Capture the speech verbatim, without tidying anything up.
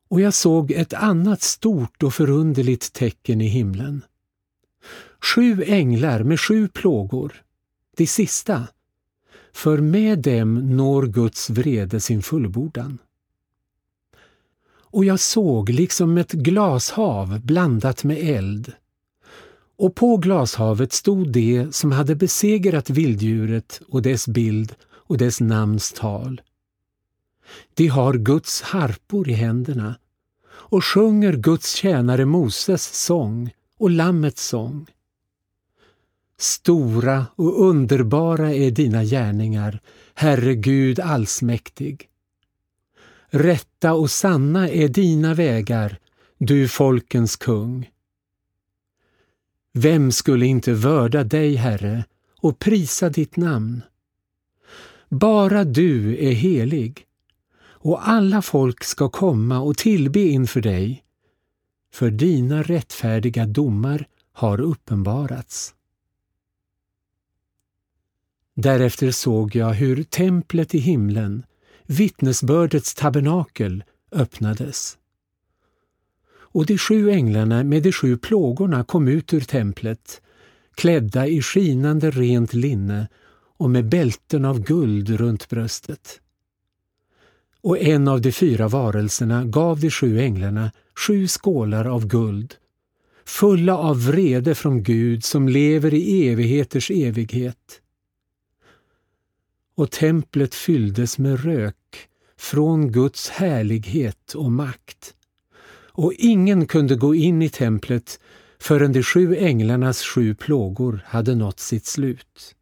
Och jag såg ett annat stort och förunderligt tecken i himlen. Sju änglar med sju plågor, de sista, för med dem når Guds vrede sin fullbordan. Och jag såg liksom ett glashav blandat med eld. Och på glashavet stod det som hade besegrat vilddjuret och dess bild och dess namns tal. De har Guds harpor i händerna och sjunger Guds tjänare Moses sång och lammets sång. Stora och underbara är dina gärningar, Herre Gud allsmäktig. Rätta och sanna är dina vägar, du folkens kung. Vem skulle inte vörda dig, Herre, och prisa ditt namn? Bara du är helig, och alla folk ska komma och tillbe inför dig, för dina rättfärdiga domar har uppenbarats. Därefter såg jag hur templet i himlen, vittnesbördets tabernakel, öppnades. Och de sju änglarna med de sju plågorna kom ut ur templet, klädda i skinande rent linne och med bälten av guld runt bröstet. Och en av de fyra varelserna gav de sju änglarna sju skålar av guld, fulla av vrede från Gud som lever i evigheters evighet. Och templet fylldes med rök från Guds härlighet och makt. Och ingen kunde gå in i templet förrän de sju änglarnas sju plågor hade nått sitt slut.